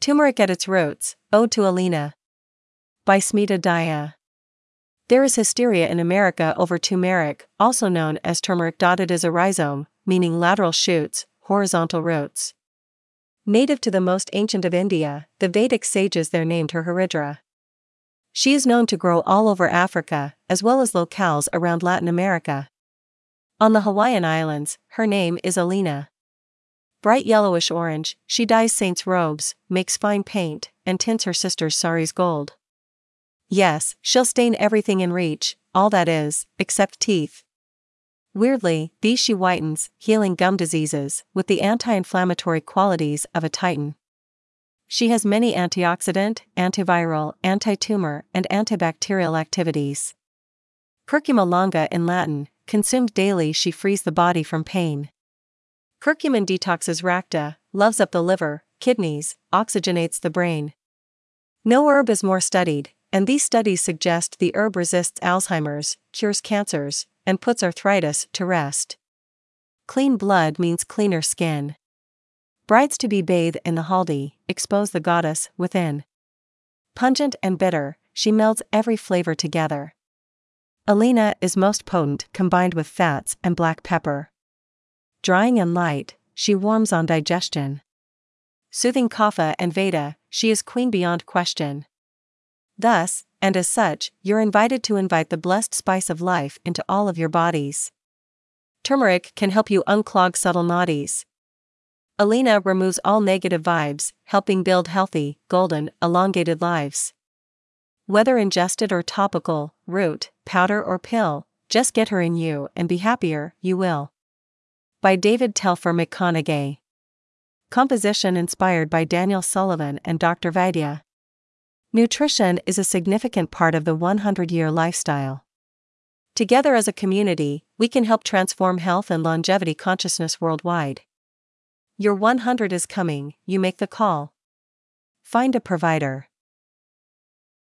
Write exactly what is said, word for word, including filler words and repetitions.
Turmeric at its roots, Ode to Alina. By Smita Daya. There is hysteria in America over turmeric, also known as turmeric. It is a rhizome, meaning lateral shoots, horizontal roots. Native to the most ancient of India, the Vedic sages there named her Haridra. She is known to grow all over Africa, as well as locales around Latin America. On the Hawaiian Islands, her name is Alina. Bright yellowish orange, she dyes saints' robes, makes fine paint, and tints her sister's saris gold. Yes, she'll stain everything in reach, all that is, except teeth. Weirdly, these she whitens, healing gum diseases, with the anti-inflammatory qualities of a titan. She has many antioxidant, antiviral, anti-tumor, and antibacterial activities. Curcuma longa in Latin, consumed daily she frees the body from pain. Curcumin detoxes racta, loves up the liver, kidneys, oxygenates the brain. No herb is more studied, and these studies suggest the herb resists Alzheimer's, cures cancers, and puts arthritis to rest. Clean blood means cleaner skin. Brides to be bathe in the haldi, expose the goddess within. Pungent and bitter, she melds every flavor together. Alina is most potent combined with fats and black pepper. Drying and light, she warms on digestion. Soothing kapha and vata, she is queen beyond question. Thus, and as such, you're invited to invite the blessed spice of life into all of your bodies. Turmeric can help you unclog subtle nadis. Alina removes all negative vibes, helping build healthy, golden, elongated lives. Whether ingested or topical, root, powder or pill, just get her in you and be happier, you will. By David Telfer McConaughey. Composition inspired by Daniel Sullivan and Doctor Vaidya. Nutrition is a significant part of the hundred-year lifestyle. Together as a community, we can help transform health and longevity consciousness worldwide. Your one hundred is coming, you make the call. Find a provider.